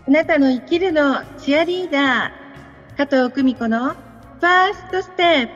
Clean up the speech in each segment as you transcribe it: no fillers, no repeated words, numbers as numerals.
あなたの生きるのチアリーダー、加藤久美子のファーストステップ。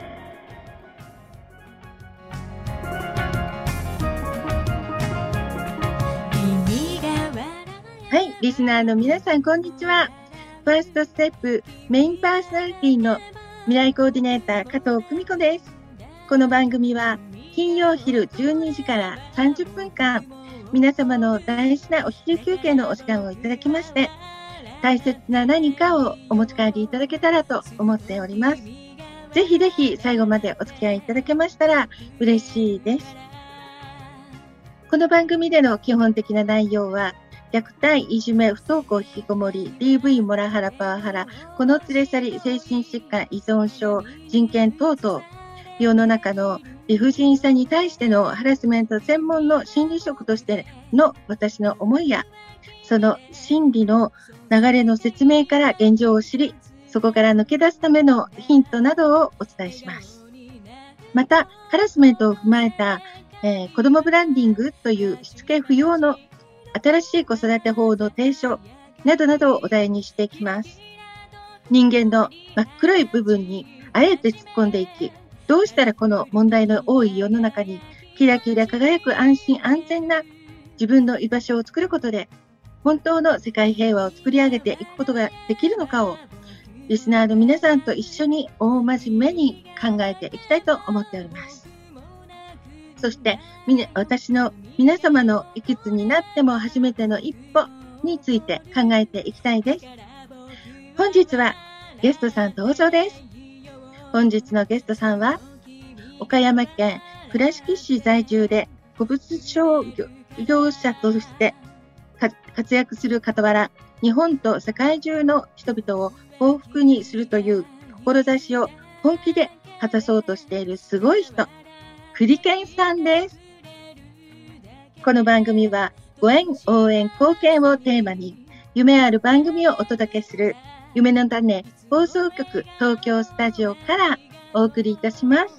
はい、リスナーの皆さんこんにちは。ファーストステップメインパーソナリティの未来コーディネーター加藤久美子です。この番組は金曜昼12時から30分間、皆様の大事なお昼休憩のお時間をいただきまして、大切な何かをお持ち帰りいただけたらと思っております。ぜひぜひ最後までお付き合いいただけましたら嬉しいです。この番組での基本的な内容は、虐待、いじめ、不登校、引きこもり、DV、モラハラ、パワハラ、この連れ去り、精神疾患、依存症、人権等々、世の中の理不尽さに対してのハラスメント専門の心理職としての私の思いや、その心理の流れの説明から現状を知り、そこから抜け出すためのヒントなどをお伝えします。また、ハラスメントを踏まえた、子どもブランディングというしつけ不要の新しい子育て法の提唱などなどをお題にしていきます。人間の真っ黒い部分にあえて突っ込んでいき、どうしたらこの問題の多い世の中にキラキラ輝く安心安全な自分の居場所を作ることで、本当の世界平和を作り上げていくことができるのかを、リスナーの皆さんと一緒に大真面目に考えていきたいと思っております。そして、私の皆様のいくつになっても初めての一歩について考えていきたいです。本日はゲストさん登場です。本日のゲストさんは、岡山県倉敷市在住で古物商業者として活躍する傍ら、日本と世界中の人々を幸福にするという志を本気で果たそうとしているすごい人、栗健さんです。この番組はご縁、応援、貢献をテーマに夢ある番組をお届けする夢の種放送局東京スタジオからお送りいたします。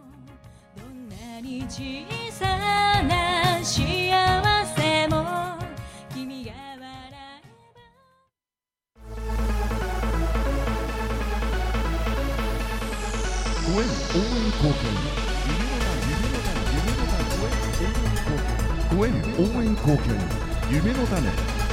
ご縁、応援、貢献。ご縁、応援、貢献。夢の種。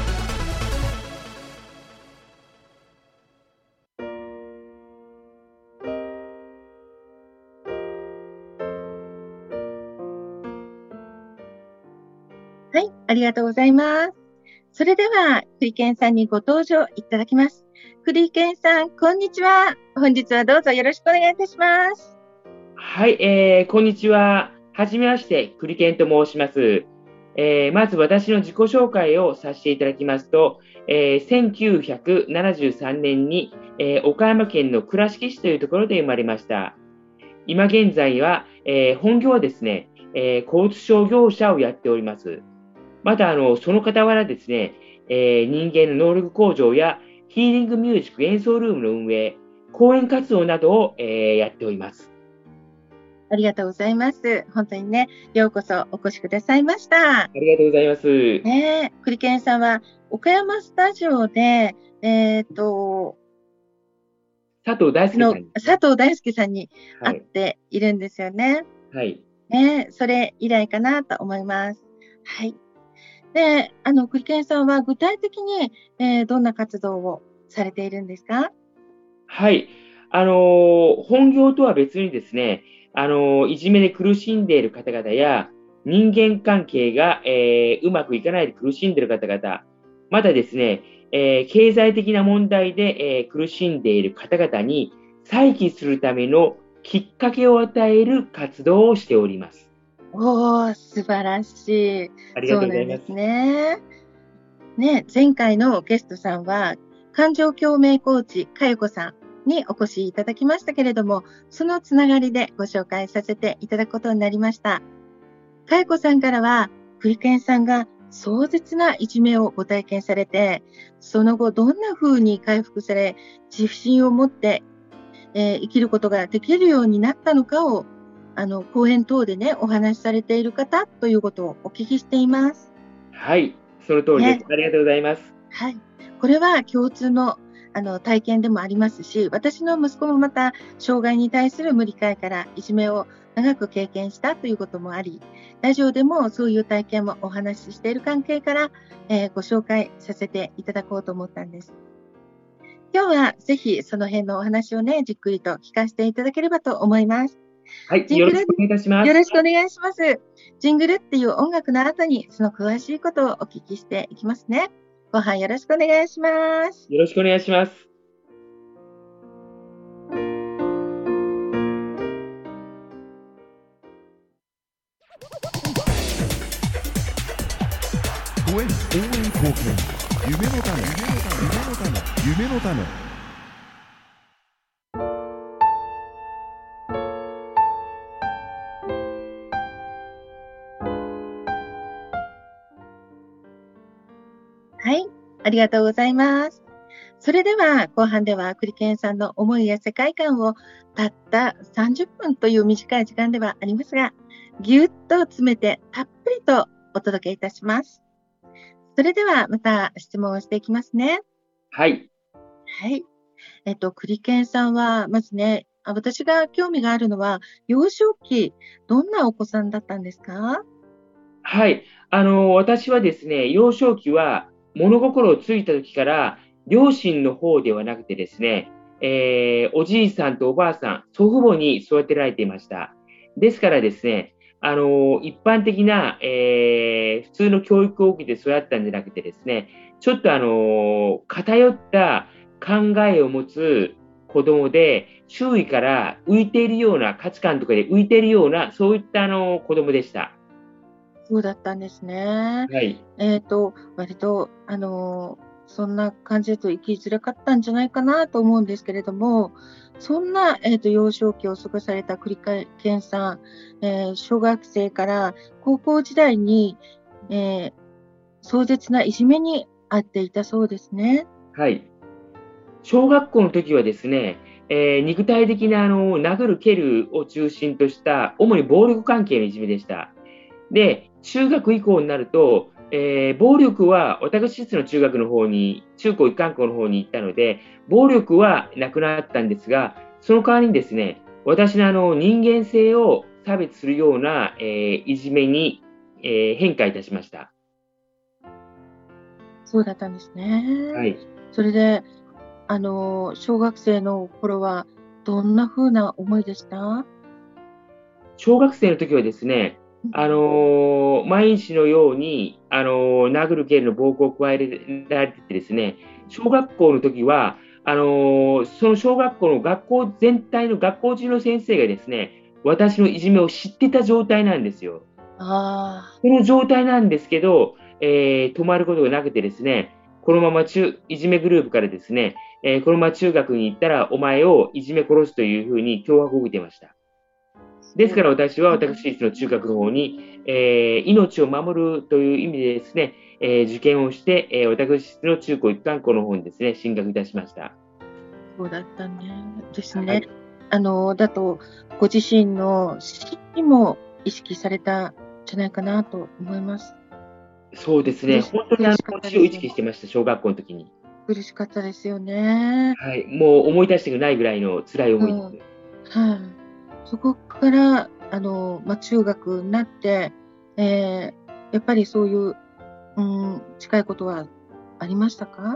はい、ありがとうございます。それでは、栗健さんにご登場いただきます。栗健さん、こんにちは。本日はどうぞよろしくお願いいたします。 はい、こんにちは。はじめまして、栗健と申します。まず私の自己紹介をさせていただきますと、1973年に、岡山県の倉敷市というところで生まれました。今現在は、本業はですね、交通商業者をやっております。またその傍らですね、人間の能力向上やヒーリングミュージック演奏ルームの運営、講演活動などを、やっております。 ありがとうございます。本当にね、ようこそお越しくださいました。 ありがとうございます。 栗健さんは岡山スタジオで、 佐藤大輔さんに会っているんですよね。 はい。 それ以来かなと思います。はい。で、栗健さんは具体的に、どんな活動をされているんですか？ はい。本業とは別にですね、いじめで苦しんでいる方々や、人間関係が、うまくいかないで苦しんでいる方々、またですね、経済的な問題で、苦しんでいる方々に再起するためのきっかけを与える活動をしております。 おー、素晴らしい。 ありがとうございます。 そうなんですね。前回のゲストさんは、感情共鳴コーチ、かよこさんにお越しいただきましたけれども、そのつながりでご紹介させていただくことになりました。かよこさんからは、栗健さんが壮絶ないじめをご体験されて、その後どんな風に回復され、自信を持って、生きることができるようになったのかを、講演等でね、お話しされている方ということをお聞きしています。 はい、その通りです。ありがとうございます。 はい。 これは共通の体験でもありますし、私の息子もまた障害に対する無理解からいじめを長く経験したということもあり、ラジオでもそういう体験もお話ししている関係から、ご紹介させていただこうと思ったんです。今日はぜひその辺のお話をね、じっくりと聞かせていただければと思います。 はい、よろしくお願いいたします。 よろしくお願いします。ジングルっていう音楽の後にその詳しいことをお聞きしていきますね。後半よろしくお願いします。 よろしくお願いします。 応援貢献、夢のため、夢のため。 はい、ありがとうございます。それでは後半ではクリケンさんの思いや世界観をたった30分という短い時間ではありますが、ぎゅっと詰めてたっぷりとお届けいたします。それではまた質問をしていきますね。 はい。 はい。クリケンさんはまずね、私が興味があるのは幼少期、どんなお子さんだったんですか？ はい。私はですね、幼少期は物心をついた時から、両親の方ではなくてですね、おじいさんとおばあさん、祖父母に育てられていました。ですからですね、一般的な、普通の教育を受けて育ったんじゃなくてですね、ちょっと偏った考えを持つ子供で、周囲から浮いているような、価値観とかで浮いているような、そういった子供でした。 そうだったんですね。 はい。 割と、そんな感じだと生きづらかったんじゃないかなと思うんですけれども、そんな、幼少期を過ごされた栗ケンさん、小学生から高校時代に、壮絶ないじめに遭っていたそうですね。 はい。小学校の時はですね、肉体的な殴る蹴るを中心とした主に暴力関係のいじめでした。で、中学以降になると、暴力は私立の中学の方に、中高一貫校の方に行ったので、暴力はなくなったんですが、その代わりにですね、私の人間性を差別するような、いじめに、変化いたしました。 そうだったんですね。 はい。 それで、小学生の頃はどんな風な思いでした？ 小学生の時はですね、毎日のように、殴る蹴るの暴行を加えられててですね、小学校の時は、その小学校の学校全体の学校中の先生がですね、私のいじめを知ってた状態なんですよ。 あこの状態なんですけど、止まることがなくてですね、このままいじめグループからですね、このまま中学に行ったらお前をいじめ殺すというふうに脅迫を受けてました。ですから私は私立の中学の方に、命を守るという意味でですね、受験をして、私立の中高一貫校の方にですね、進学いたしました。 そうだったね。ですはね。 い。 だと、ご自身の死も意識されたんじゃないかなと思います。 そうですね。本当に苦しかったです死を意よね。 識してました、小学校の時に。 苦しかったですよね。 はい。もう思い出したくないぐらいの辛い思いです。 はい。そこから、中学になって、やっぱりそういう、近いことはありましたか？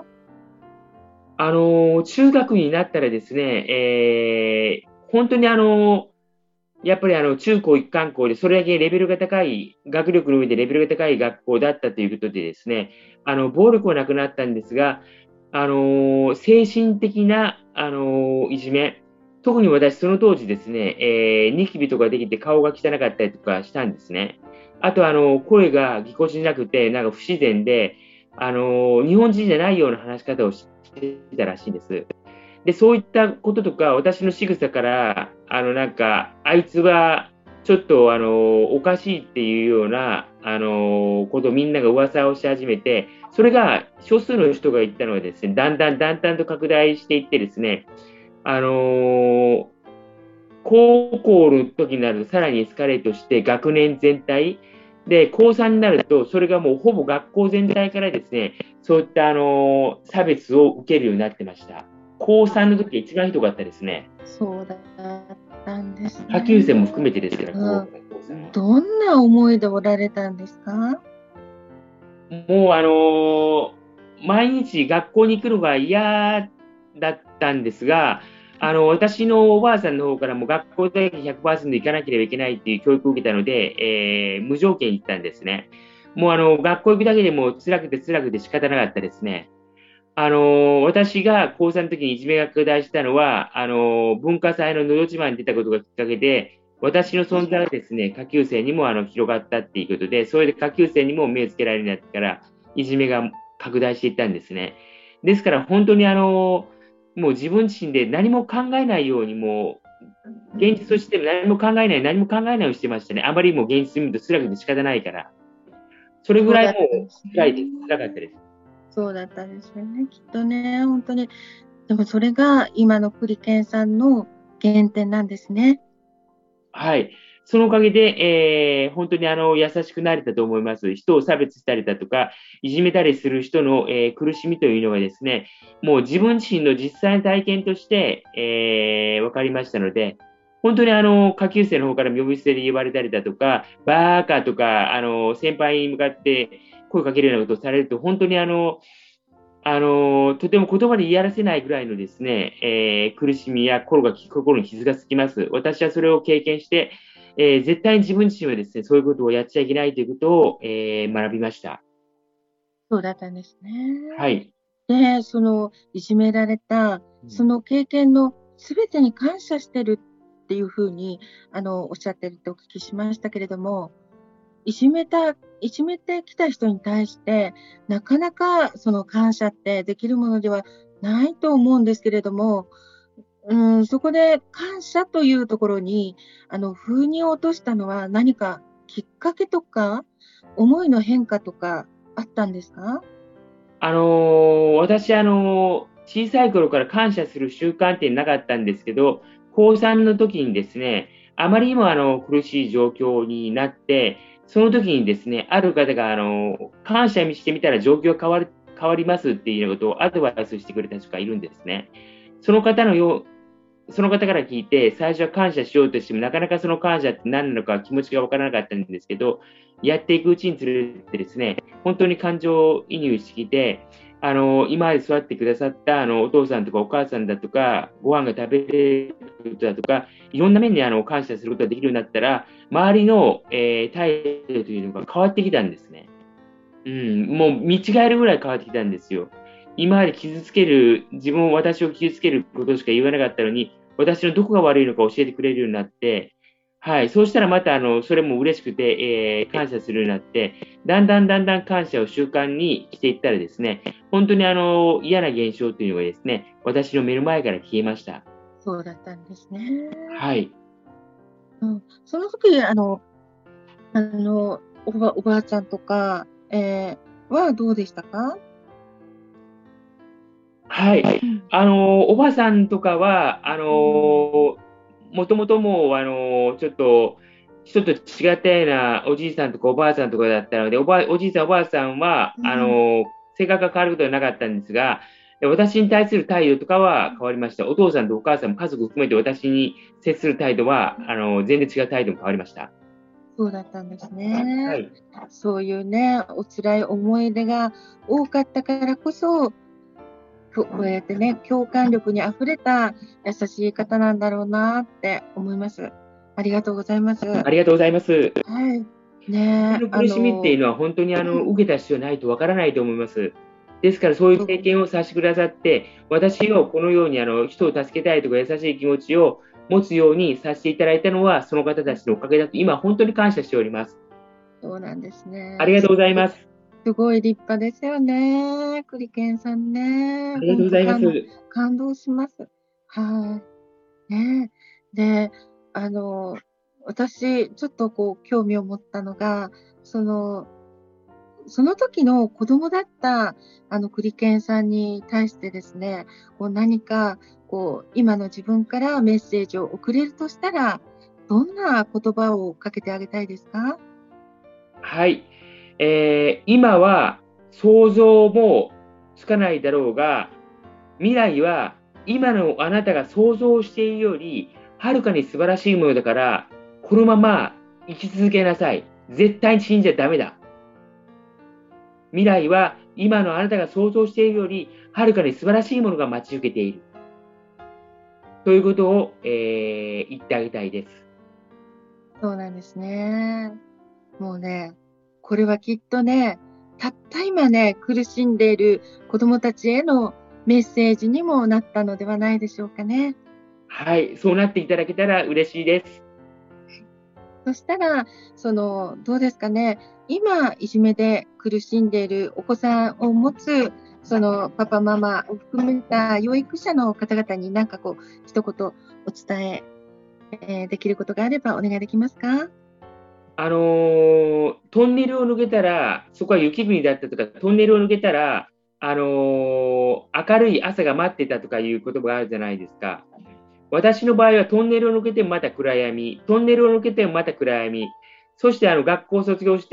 中学になったらですね、本当にやっぱり中高一貫校でそれだけレベルが高い、学力の上でレベルが高い学校だったということでですね、暴力はなくなったんですが、精神的な、いじめ、特に私その当時ですね、ニキビとかできて顔が汚かったりとかしたんですね。あと声がぎこちなくて、なんか不自然で、日本人じゃないような話し方をしてたらしいんです。で、そういったこととか、私の仕草から、なんか、あいつは、ちょっと、おかしいっていうような、ことをみんなが噂をし始めて、それが少数の人が言ったのはですね、だんだんと拡大していってですね、あの高校の時になるとさらにエスカレートして、学年全体、 で、高3になると、それがもうほぼ学校全体からですね、そういった差別を受けるようになってました。高3の時が一番ひどかったですね。 そうだったんですね。 下級生も含めてですから、 うん高3は。 どんな思いでおられたんですか？ もう毎日学校に行くのが嫌だったんですが、私のおばあさんの方からも学校だけ 100% 行かなければいけないっていう教育を受けたので、無条件行ったんですね。もう学校行くだけでも辛くて辛くて仕方なかったですね。私が高3の時にいじめが拡大したのは、文化祭ののど自慢に出たことがきっかけで、私の存在がですね、下級生にも広がったっていうことで、それで下級生にも目をつけられるようになってから、いじめが拡大していったんですね。ですから本当にもう自分自身で何も考えないように、もう現実として何も考えない、何も考えないようにしてましたね。あまりにも現実見ると辛くて仕方ないから。それぐらいもう辛いです。辛かったです。 そうだったんですよね。きっとね、本当に。でもそれが今の栗健さんの原点なんですね。 はい。そのおかげで、本当に優しくなれたと思います。人を差別したりだとか、いじめたりする人の、苦しみというのがですね、もう自分自身の実際の体験として、分かりましたので、本当に下級生の方から呼び捨てで言われたりだとか、バーカとか、先輩に向かって声かけるようなことをされると、本当にとても言葉で言い表せないぐらいのですね、苦しみや心に傷がつきます。私はそれを経験して、絶対に自分自身はですね、そういうことをやっちゃいけないということを、学びました。 そうだったんですね。 はい。 で、いじめられた、その経験のすべてに感謝してるっていうふうに、おっしゃってるとお聞きしましたけれども、いじめてきた人に対して、なかなかその感謝ってできるものではないと思うんですけれども、そこで感謝というところに、風に落としたのは何かきっかけとか、思いの変化とかあったんですか？ 私、小さい頃から感謝する習慣ってなかったんですけど、高3の時にですね、あまりにも苦しい状況になって、その時にですね、ある方が感謝してみたら状況が変わりますっていうようなことをアドバイスしてくれた人がいるんですね。その方のよその方から聞いて、最初は感謝しようとしても、なかなかその感謝って何なのか気持ちがわからなかったんですけど、やっていくうちにつれてですね、本当に感情移入してきて、今まで育ってくださったお父さんとかお母さんだとか、ご飯が食べれることだとか、いろんな面で感謝することができるようになったら、周りの、態度というのが変わってきたんですね。もう見違えるぐらい変わってきたんですよ。今まで私を傷つけることしか言わなかったのに、私のどこが悪いのか教えてくれるようになって、はい、そうしたらまたそれも嬉しくて、感謝するようになって、だんだん感謝を習慣にしていったらですね、本当に嫌な現象というのがですね、私の目の前から消えました。 そうだったんですね。 はい。 その時、おばあちゃんとか、はどうでしたか？ はい。おばさんとかは、もともともう、ちょっと、人と違ったようなおじいさんとかおばあさんとかだったので、おじいさん、おばあさんは、性格が変わることはなかったんですが、私に対する態度とかは変わりました。お父さんとお母さんも家族含めて私に接する態度は、全然違う態度も変わりました。 そうだったんですはね。 い。 そういうね、お辛い思い出が多かったからこそ、こうやってね、共感力にあふれた優しい方なんだろうなって思います。ありがとうございます。 ありがとうございます。 はい。ね、 の苦しみっていうのは本当に受けた人じゃないとわからないと思います。ですからそういう経験をさせてくださって、私をこのように人を助けたいとか優しい気持ちを持つようにさせていただいたのは、その方たちのおかげだと、今本当に感謝しております。 そうなんですね。 ありがとうございます。 すごい立派ですよね。栗健さんね。 ありがとうございます。 感動します。はい。ね。で、私、ちょっと興味を持ったのが、その時の子供だった、栗健さんに対してですね、何か、今の自分からメッセージを送れるとしたら、どんな言葉をかけてあげたいですか？ はい。今は想像もつかないだろうが、未来は今のあなたが想像しているより、はるかに素晴らしいものだから、このまま生き続けなさい。絶対に死んじゃダメだ。未来は今のあなたが想像しているより、はるかに素晴らしいものが待ち受けている。ということを、言ってあげたいです。 そうなんですね。もうね、これはきっとね、たった今ね、苦しんでいる子供たちへのメッセージにもなったのではないでしょうかね。 はい。そうなっていただけたら嬉しいです。 そしたら、どうですかね、今、いじめで苦しんでいるお子さんを持つ、パパ、ママを含めた養育者の方々になんかこう、一言お伝え、できることがあればお願いできますか？ トンネルを抜けたら、そこは雪国だったとか、トンネルを抜けたら、明るい朝が待ってたとかいう言葉があるじゃないですか。私の場合はトンネルを抜けてもまた暗闇、トンネルを抜けてもまた暗闇、そして学校を卒業して、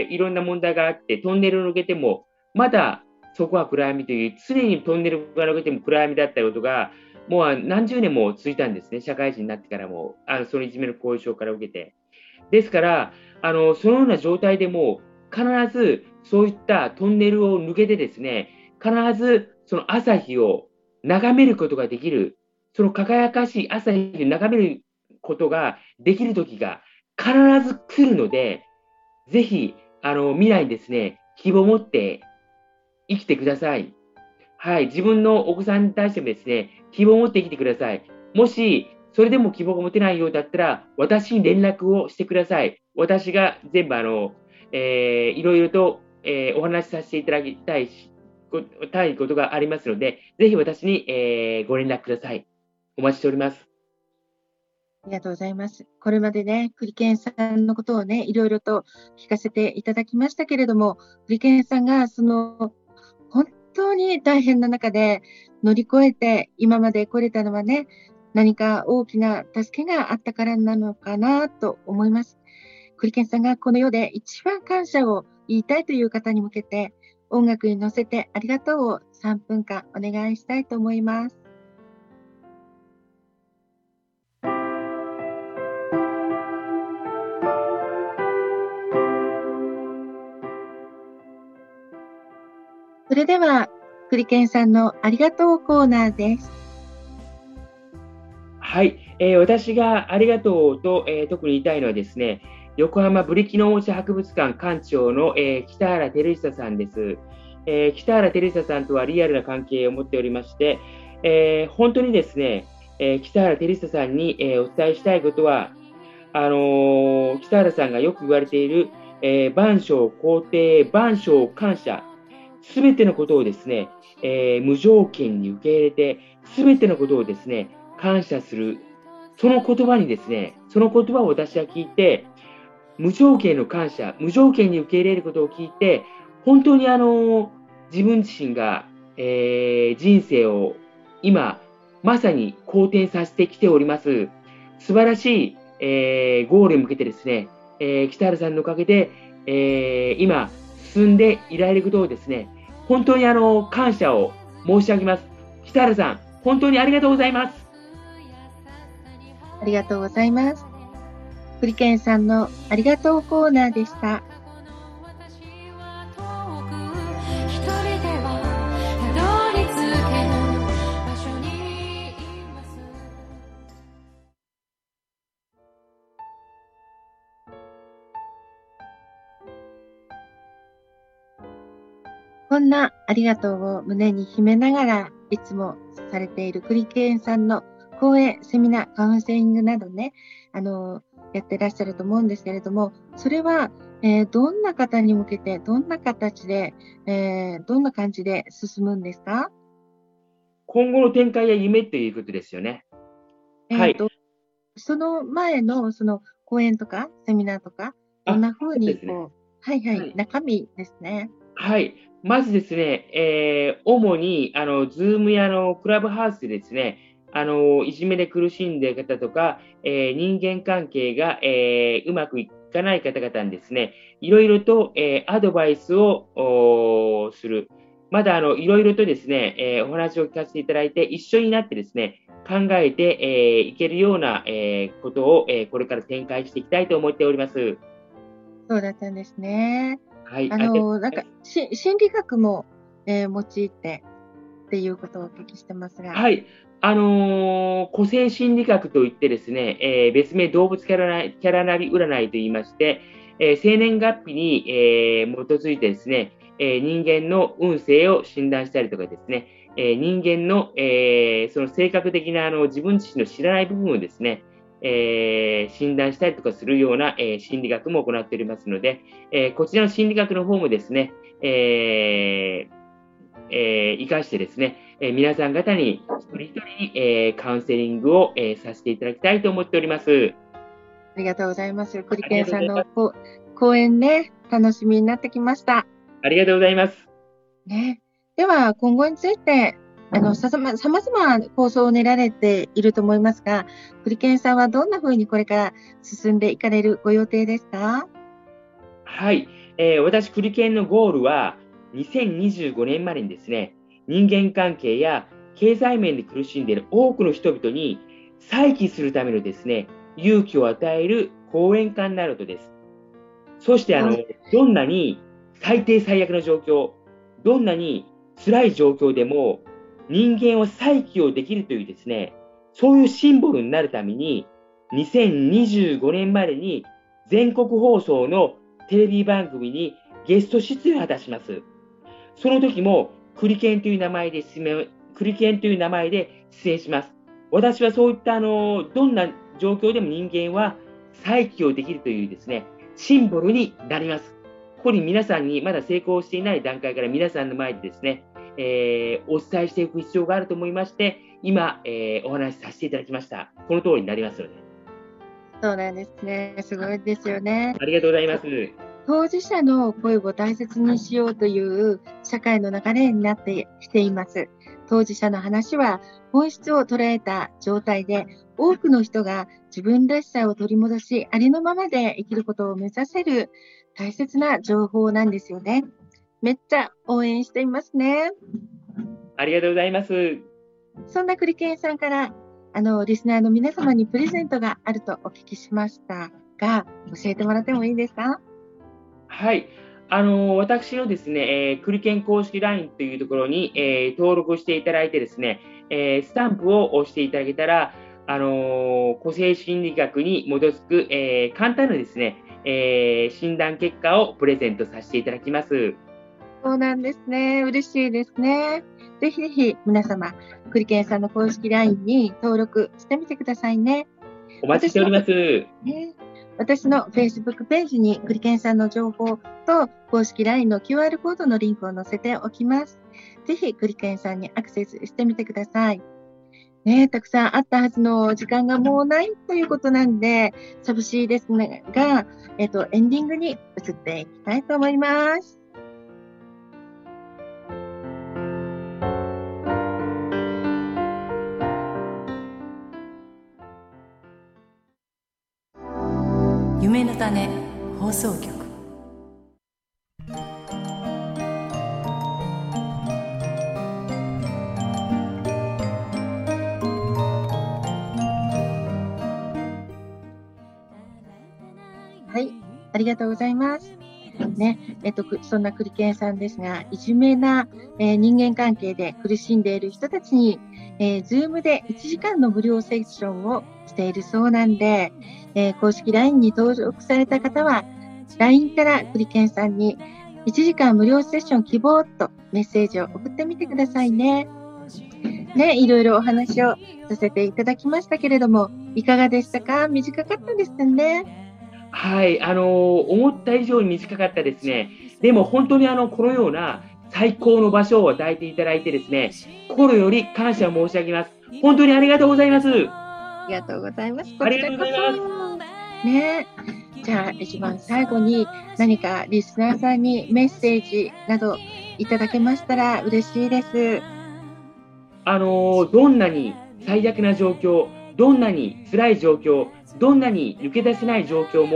いろんな問題があって、トンネルを抜けても、まだそこは暗闇という、常にトンネルが抜けても暗闇だったことが、もう何十年も続いたんですね、社会人になってからも、そのいじめの後遺症から受けて。ですから、そのような状態でも、必ずそういったトンネルを抜けてですね、必ずその朝日を眺めることができる、その輝かしい朝日を眺めることができる時が必ず来るので、ぜひ、未来にですね、希望を持って生きてください。はい、自分のお子さんに対してもですね、希望を持って生きてください。もし、それでも希望が持てないようだったら、私に連絡をしてください。私が全部いろいろと、お話しさせていただきたいことがありますので、ぜひ私に、ご連絡ください。お待ちしております。 ありがとうございます。これまでね、クリケンさんのことをね、いろいろと聞かせていただきましたけれども、クリケンさんが本当に大変な中で乗り越えて今まで来れたのはね、何か大きな助けがあったからなのかなと思います。クリケンさんがこの世で一番感謝を言いたいという方に向けて、音楽に乗せてありがとうを3分間お願いしたいと思います。それでは、クリケンさんのありがとうコーナーです。 はい、私がありがとうと、特に言いたいのはですね、横浜ブリキのおもちゃ博物館館長の、北原照久さんです。北原照久さんとはリアルな関係を持っておりまして、本当にですね、北原照久さんに、お伝えしたいことは、北原さんがよく言われている、万象肯定、万象感謝、すべてのことをですね、無条件に受け入れて、すべてのことをですね、感謝する。その言葉にですね、その言葉を私は聞いて、無条件の感謝、無条件に受け入れることを聞いて、本当に自分自身が、人生を今、まさに好転させてきております。素晴らしい、ゴールに向けてですね、北原さんのおかげで、今、進んでいられることをですね、本当に感謝を申し上げます。北原さん、本当にありがとうございます。 ありがとうございます。クリケンさんのありがとうコーナーでした。こんなありがとうを胸に秘めながらいつもされているクリケンさんの講演、セミナー、カウンセリングなどね、やってらっしゃると思うんですけれども、それは、どんな方に向けて、どんな形で、どんな感じで進むんですか？ 今後の展開や夢ということですよね。はい。 その前のその講演とかセミナーとか、どんな風にそうですね。 はいはい、 はい。 中身ですね。 はい。まずですね、主に、Zoom やクラブハウスでですね、いじめで苦しんでいる方とか、人間関係が、うまくいかない方々にですね、いろいろと、アドバイスをする。まだいろいろとですね、お話を聞かせていただいて、一緒になってですね、考えて、いけるような、ことを、これから展開していきたいと思っております。 そうだったんですね。 はい、ありがとうございます。 心理学も、用いてっていうことをお聞きしてますが。 はい。個性心理学といってですね、別名動物キャラなり占いと言いまして、生年月日に、基づいてですね、人間の運勢を診断したりとかですね、人間の、その性格的な自分自身の知らない部分をですね、診断したりとかするような、心理学も行っておりますので、こちらの心理学の方もですね、生かしてですね、皆さん方に一人一人に、カウンセリングを、させていただきたいと思っております。 ありがとうございます。クリケンさんの講演ね、楽しみになってきました。 ありがとうございます。 ね、では、今後について、さまざまな構想を練られていると思いますが、クリケンさんはどんなふうにこれから進んでいかれるご予定ですか？ はい。私、クリケンのゴールは、2025年までにですね、人間関係や経済面で苦しんでいる多くの人々に再起するためのですね、勇気を与える講演家になることです。そしてどんなに最低最悪の状況、どんなに辛い状況でも人間を再起をできるというですね、そういうシンボルになるために、2025年までに全国放送のテレビ番組にゲスト出演を果たします。その時もクリケンという名前で出演します。私はそういったどんな状況でも人間は再起をできるというですね、シンボルになります。ここに皆さんにまだ成功していない段階から皆さんの前でですね、お伝えしていく必要があると思いまして、今、お話しさせていただきました。この通りになりますので。 そうなんですね。すごいですよね。 ありがとうございます。 当事者の声を大切にしようという社会の流れになってきています。当事者の話は本質を捉えた状態で、多くの人が自分らしさを取り戻し、ありのままで生きることを目指せる大切な情報なんですよね。めっちゃ応援していますね。 ありがとうございます。 そんなクリケンさんから、リスナーの皆様にプレゼントがあるとお聞きしましたが、教えてもらってもいいですか？ はい。私のですね、クリケン公式 LINE というところに、登録していただいてですね、スタンプを押していただけたら、個性心理学に基づく、簡単なですね、診断結果をプレゼントさせていただきます。 そうなんですね。嬉しいですね。ぜひぜひ皆様、クリケンさんの公式 LINE に登録してみてくださいね。 お待ちしております。 私の Facebook ページにクリケンさんの情報と公式 LINE の QR コードのリンクを載せておきます。ぜひクリケンさんにアクセスしてみてください。ね、たくさんあったはずの時間がもうないということなんで、寂しいですが、エンディングに移っていきたいと思います。 夢の種放送局。 はい、ありがとうございます。ね、そんなクリケンさんですが、いじめな、人間関係で苦しんでいる人たちに、Zoom で1時間の無料セッションをしているそうなんで、公式 LINE に登録された方は、LINE からクリケンさんに1時間無料セッション希望とメッセージを送ってみてくださいね。ね、いろいろお話をさせていただきましたけれども、いかがでしたか？短かったですね。 はい、思った以上に短かったですね。でも本当にこのような最高の場所を与えていただいてですね、心より感謝申し上げます。本当にありがとうございます。 ありがとうございます。 ありがとうございます。 ね、じゃあ一番最後に何かリスナーさんにメッセージなどいただけましたら嬉しいです。 どんなに最悪な状況、どんなに辛い状況、どんなに抜け出せない状況も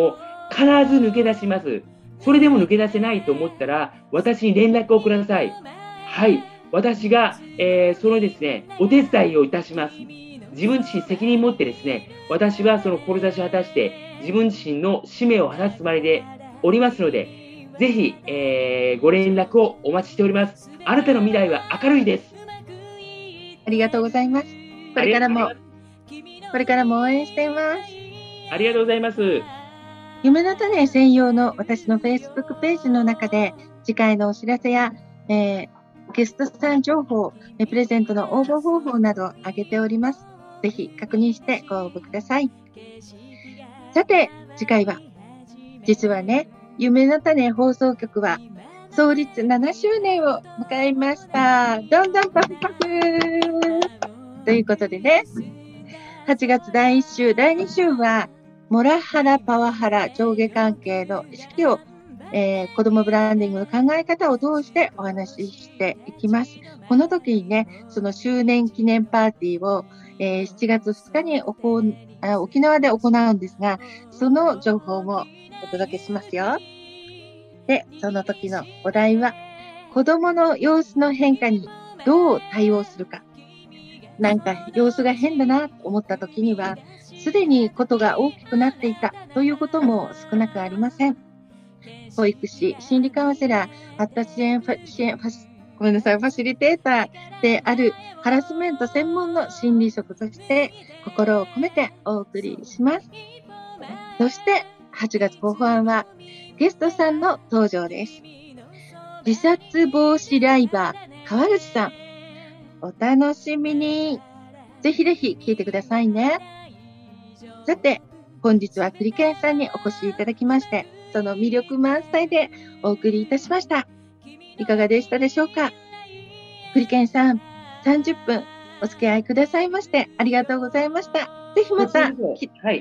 必ず抜け出します。それでも抜け出せないと思ったら、私に連絡をください。はい。私が、そのですね、お手伝いをいたします。自分自身責任持ってですね、私はその志を果たして、自分自身の使命を果たすつもりでおりますので、ぜひ、ご連絡をお待ちしております。あなたの未来は明るいです。 ありがとうございます。これからも応援しています。 ありがとうございます。 夢の種専用の私の Facebook ページの中で、次回のお知らせや、ゲストさん情報、プレゼントの応募方法など上げております。ぜひ確認してご応募ください。さて、次回は、実はね、夢の種放送局は創立7周年を迎えました。どんどんパフパフということでね、8月第1週、第2週は、モラハラ、パワハラ、上下関係の意識を、子供ブランディングの考え方を通してお話ししていきます。この時にね、その周年記念パーティーを、7月2日に沖縄で行うんですが、その情報もお届けしますよ。で、その時のお題は、子供の様子の変化にどう対応するか。なんか様子が変だなと思った時には、すでにことが大きくなっていたということも少なくありません。保育士、心理カウンセラー、発達ファシリテーターであるハラスメント専門の心理職として心を込めてお送りします。そして8月後半はゲストさんの登場です。自殺防止ライバー、川口さん。お楽しみに。ぜひぜひ聞いてくださいね。さて、本日はクリケンさんにお越しいただきまして、その魅力満載でお送りいたしました。いかがでしたでしょうか？クリケンさん、30分お付き合いくださいましてありがとうございました。ぜひまた、はい。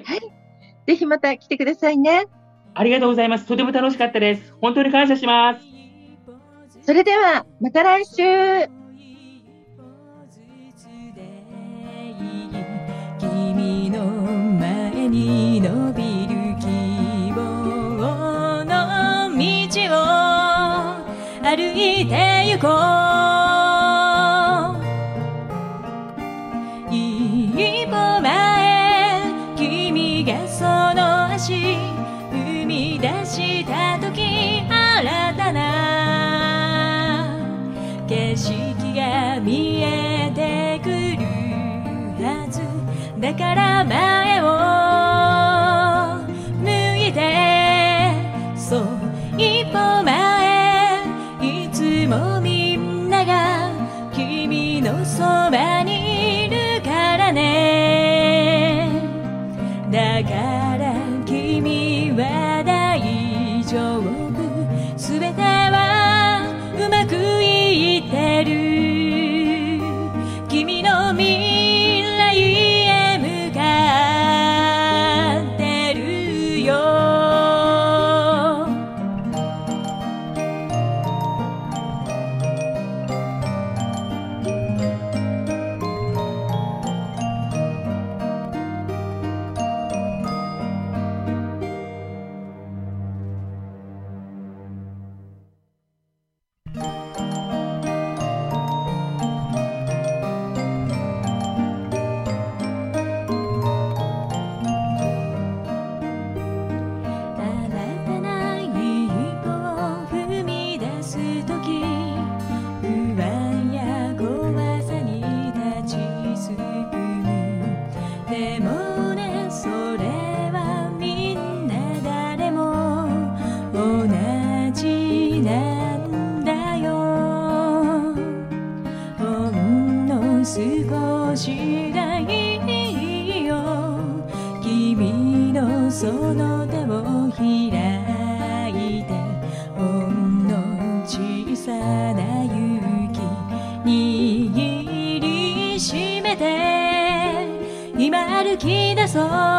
ぜひまた来てくださいね。 ありがとうございます。とても楽しかったです。本当に感謝します。 それでは、また来週。 君の前に伸びる希望の道を歩いて行こう。一歩前、君がその足踏み出した時、新たな景色が見えてくるはずだから、前を向いて、そう一歩前、いつもみんなが君のそばにいるからね。だから君は大丈夫、すべてはうまくいってる。君の未来へ向かってるよ。少しだいよ、君のその手を開いて、ほんの小さな勇気握りしめて、今歩き出そう。